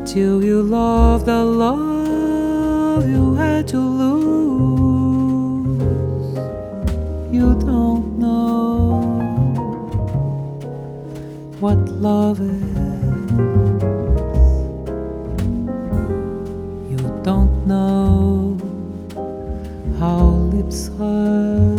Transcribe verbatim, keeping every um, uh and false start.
Until you love the love you had to lose, you don't know what love is. You don't know how lips hurt